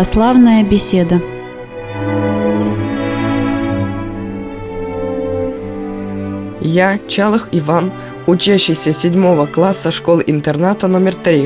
Православная беседа. Я, Чалых Иван, учащийся 7 класса школы-интерната номер 3.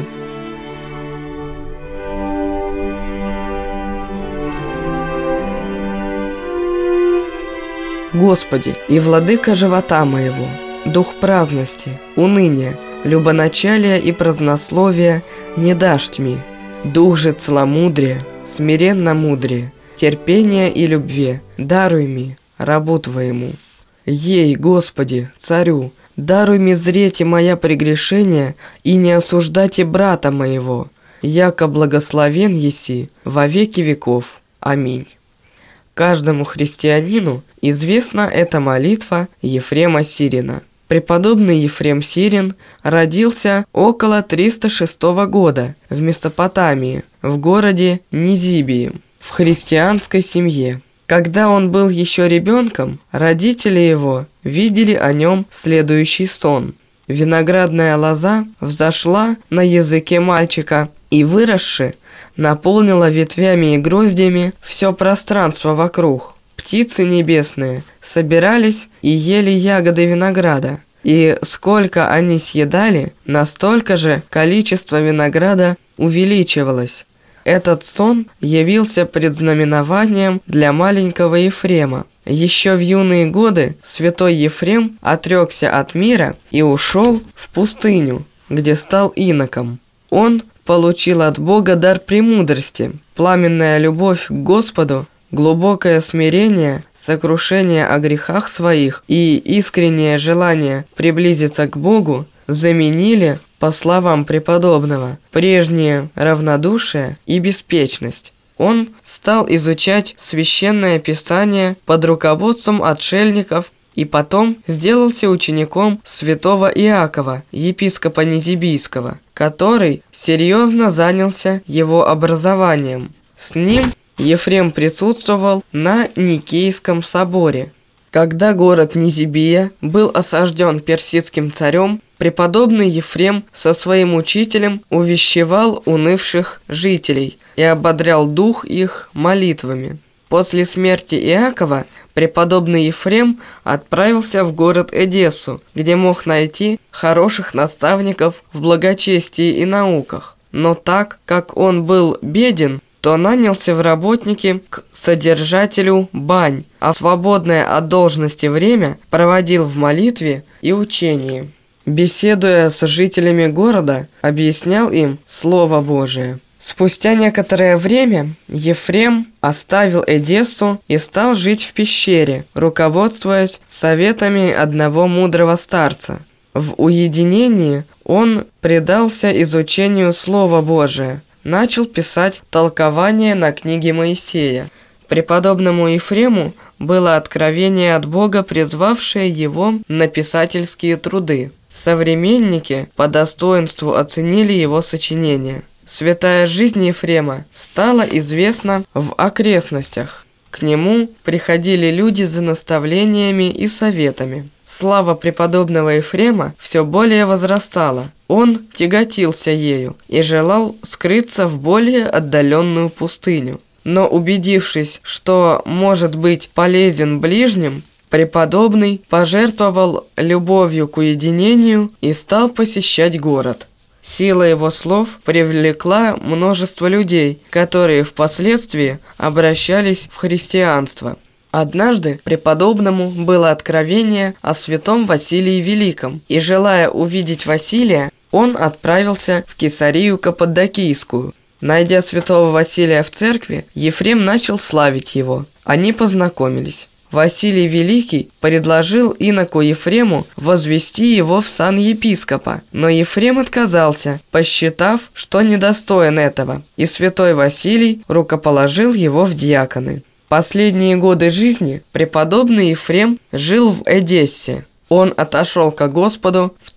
Господи и владыка живота моего, дух праздности, уныния, любоначалия и празднословия не дашь тьми, дух же целомудрия, смиренно мудрее, терпения и любви даруй ми, рабу Твоему. Ей, Господи, Царю, даруй ми зрете моя прегрешения и не осуждайте брата моего, яко благословен еси во веки веков. Аминь. Каждому христианину известна эта молитва Ефрема Сирина. Преподобный Ефрем Сирин родился около 306 года в Месопотамии, в городе Низибии, в христианской семье. Когда он был еще ребенком, родители его видели о нем следующий сон. Виноградная лоза взошла на языке мальчика и, выросши, наполнила ветвями и гроздями все пространство вокруг. Птицы небесные собирались и ели ягоды винограда, и сколько они съедали, настолько же количество винограда увеличивалось. Этот сон явился предзнаменованием для маленького Ефрема. Еще в юные годы святой Ефрем отрекся от мира и ушел в пустыню, где стал иноком. Он получил от Бога дар премудрости, пламенная любовь к Господу, глубокое смирение, сокрушение о грехах своих и искреннее желание приблизиться к Богу заменили, по словам преподобного, прежнее равнодушие и беспечность. Он стал изучать священное писание под руководством отшельников и потом сделался учеником святого Иакова, епископа Низибийского, который серьезно занялся его образованием. С ним Ефрем присутствовал на Никейском соборе. Когда город Низибия был осажден персидским царем, преподобный Ефрем со своим учителем увещевал унывших жителей и ободрял дух их молитвами. После смерти Иакова преподобный Ефрем отправился в город Эдессу, где мог найти хороших наставников в благочестии и науках. Но так как он был беден, то нанялся в работники к содержателю бань, а свободное от должности время проводил в молитве и учении. Беседуя с жителями города, объяснял им Слово Божие. Спустя некоторое время Ефрем оставил Эдессу и стал жить в пещере, руководствуясь советами одного мудрого старца. В уединении он предался изучению Слова Божия, начал писать толкование на книге Моисея. Преподобному Ефрему было откровение от Бога, призвавшее его на писательские труды. Современники по достоинству оценили его сочинения. Святая жизнь Ефрема стала известна в окрестностях. К нему приходили люди за наставлениями и советами. Слава преподобного Ефрема все более возрастала. Он тяготился ею и желал скрыться в более отдаленную пустыню. Но убедившись, что может быть полезен ближним, преподобный пожертвовал любовью к уединению и стал посещать город. Сила его слов привлекла множество людей, которые впоследствии обращались в христианство. Однажды преподобному было откровение о святом Василии Великом, и, желая увидеть Василия, он отправился в Кесарию Каппадокийскую. Найдя святого Василия в церкви, Ефрем начал славить его. Они познакомились. Василий Великий предложил иноку Ефрему возвести его в сан епископа, но Ефрем отказался, посчитав, что недостоин этого, и святой Василий рукоположил его в диаконы. Последние годы жизни преподобный Ефрем жил в Эдессе. Он отошел ко Господу в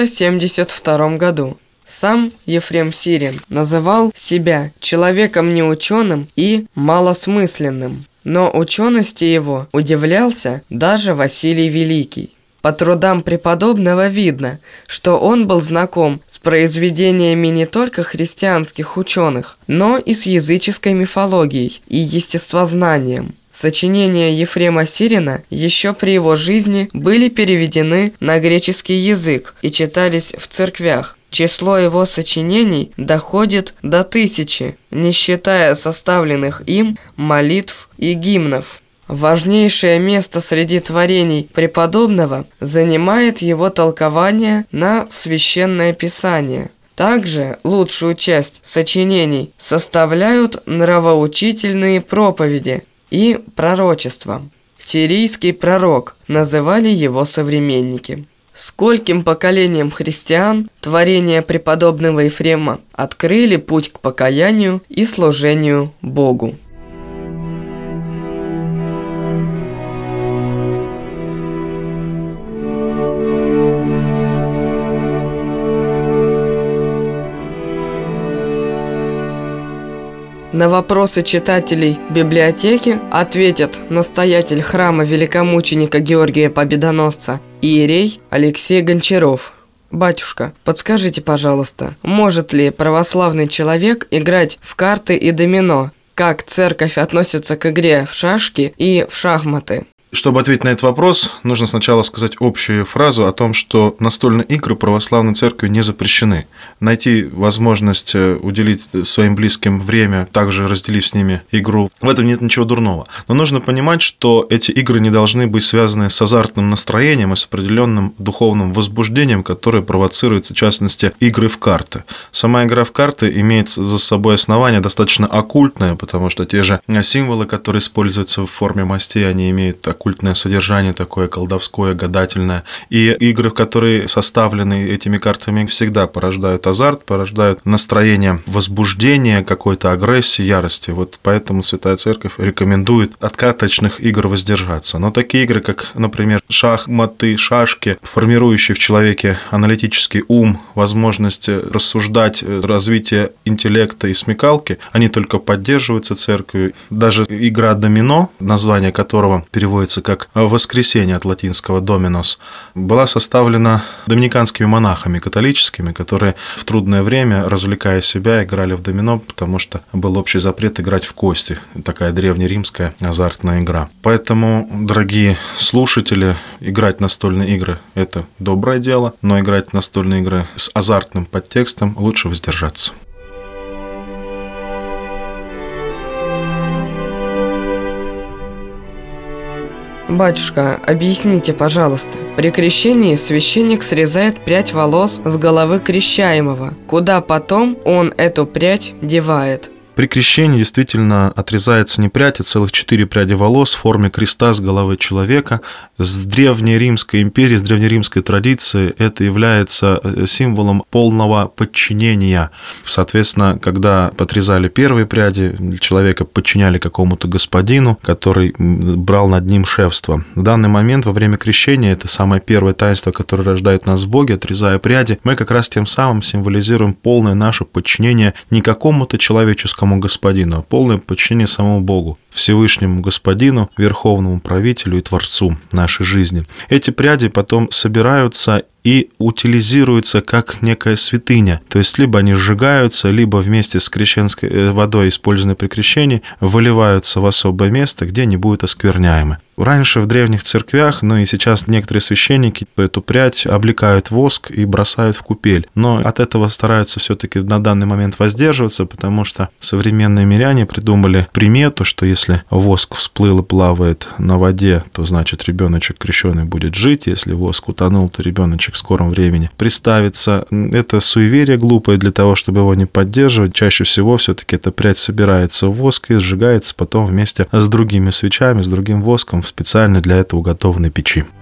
372 году. Сам Ефрем Сирин называл себя человеком неученым и малосмысленным. Но учености его удивлялся даже Василий Великий. По трудам преподобного видно, что он был знаком с произведениями не только христианских ученых, но и с языческой мифологией и естествознанием. Сочинения Ефрема Сирина еще при его жизни были переведены на греческий язык и читались в церквях. Число его сочинений доходит до 1000, не считая составленных им молитв и гимнов. Важнейшее место среди творений преподобного занимает его толкование на Священное Писание. Также лучшую часть сочинений составляют нравоучительные проповеди и пророчества. Сирийский пророк называли его современники. Скольким поколениям христиан творения преподобного Ефрема открыли путь к покаянию и служению Богу. На вопросы читателей библиотеки ответят настоятель храма великомученика Георгия Победоносца иерей Алексей Гончаров. Батюшка, подскажите, пожалуйста, может ли православный человек играть в карты и домино? Как церковь относится к игре в шашки и в шахматы? Чтобы ответить на этот вопрос, нужно сначала сказать общую фразу о том, что настольные игры православной церкви не запрещены. Найти возможность уделить своим близким время, также разделив с ними игру, в этом нет ничего дурного. Но нужно понимать, что эти игры не должны быть связаны с азартным настроением и с определенным духовным возбуждением, которое провоцируется, в частности, игры в карты. Сама игра в карты имеет за собой основание достаточно оккультное, потому что те же символы, которые используются в форме мастей, они имеют оккультное содержание такое колдовское, гадательное. И игры, которые составлены этими картами, всегда порождают азарт, порождают настроение возбуждения, какой-то агрессии, ярости. Вот поэтому Святая Церковь рекомендует от карточных игр воздержаться. Но такие игры, как, например, шахматы, шашки, формирующие в человеке аналитический ум, возможность рассуждать, развитие интеллекта и смекалки, они только поддерживаются Церковью. Даже игра домино, название которого переводится как «воскресенье» от латинского «доминос», была составлена доминиканскими монахами католическими, которые в трудное время, развлекая себя, играли в домино, потому что был общий запрет играть в кости. Такая древнеримская азартная игра. Поэтому, дорогие слушатели, играть в настольные игры – это доброе дело, но играть в настольные игры с азартным подтекстом лучше воздержаться. Батюшка, объясните, пожалуйста, при крещении священник срезает прядь волос с головы крещаемого. Куда потом он эту прядь девает? При крещении действительно отрезается не прядь, а целых 4 пряди волос в форме креста с головы человека. С Древней Римской империи, с древнеримской традиции это является символом полного подчинения. Соответственно, когда подрезали первые пряди, человека подчиняли какому-то господину, который брал над ним шефство. В данный момент, во время крещения, это самое первое таинство, которое рождает нас в Боге, отрезая пряди, мы как раз тем самым символизируем полное наше подчинение не какому-то человеческому господину, а полное подчинение самому Богу, Всевышнему Господину, Верховному Правителю и Творцу нашей жизни. Эти пряди потом собираются и утилизируются как некая святыня. То есть либо они сжигаются, либо вместе с крещенской водой, использованной при крещении, выливаются в особое место, где не будут оскверняемы. Раньше в древних церквях, но и сейчас некоторые священники эту прядь облекают в воск и бросают в купель. Но от этого стараются все-таки на данный момент воздерживаться, потому что современные миряне придумали примету, что если воск всплыл и плавает на воде, то значит ребеночек крещеный будет жить, если воск утонул, то ребеночек в скором времени приставится. Это суеверие глупое, для того, чтобы его не поддерживать. Чаще всего все-таки эта прядь собирается в воск и сжигается потом вместе с другими свечами, с другим воском в специально для этого уготованной печи.